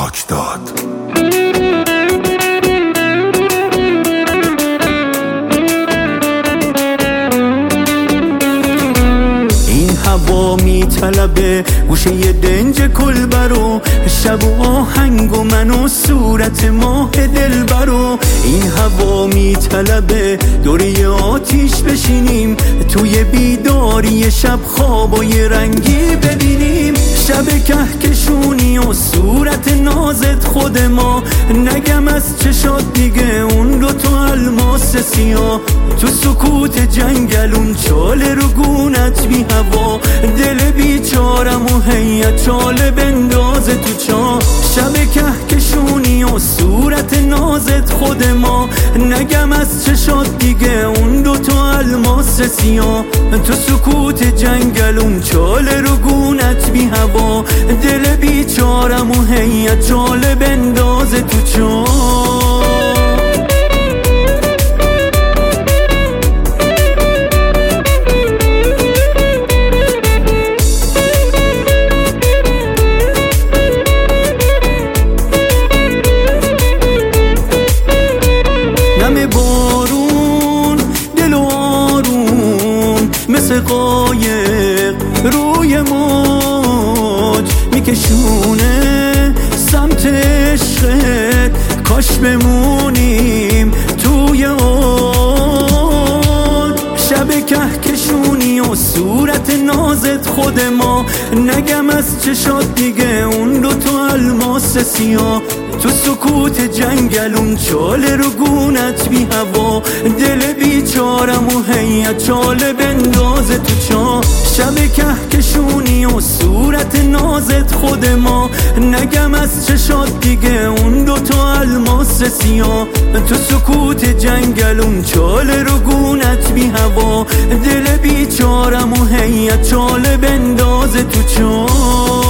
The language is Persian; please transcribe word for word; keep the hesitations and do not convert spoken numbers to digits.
خاک داد. هوا می طلبه گوشه ی دنج کلبرو، شب و آهنگ و من و صورت ماه دلبرو. این هوا می طلبه دوری آتیش بشینیم، توی بیداری شب خواب و یه رنگی ببینیم. شب کهکشونی و صورت نازت خود ما، نگم از چشات دیگه اون دوتا الماس سیاه. تو سکوت جنگلون چاله رو گونت بی هوا، دل بیچارم و هیت چاله بندازه تو چاه. شب کهکشونی و صورت نازت خود ما، نگم از چشات دیگه اون دوتا الماس سیاه. تو سکوت جنگلون چاله رو گونت بی هوا، دل بیچارم و هیت چاله بندازه تو چاه. بارون دل و آروم مثل قایق روی موج میکشونه سمت عشقت، کاش بمونیم توی اوج. شب کهکشونی و صورت نازت خود ما، نگم از چشات دیگه اون دوتا الماس سیاه. تو سکوت جنگلون چاله رو گونت بی هوا، دل بیچارم و هیت چاله بندازه تو چاه. شب کهکشونی و صورت نازت خود ما، نگم از چشات دیگه اون دوتا الماس سیاه. تو سکوت جنگلون چاله رو گونت بی هوا، دل بیچارم و هیت چاله بندازه تو چاه.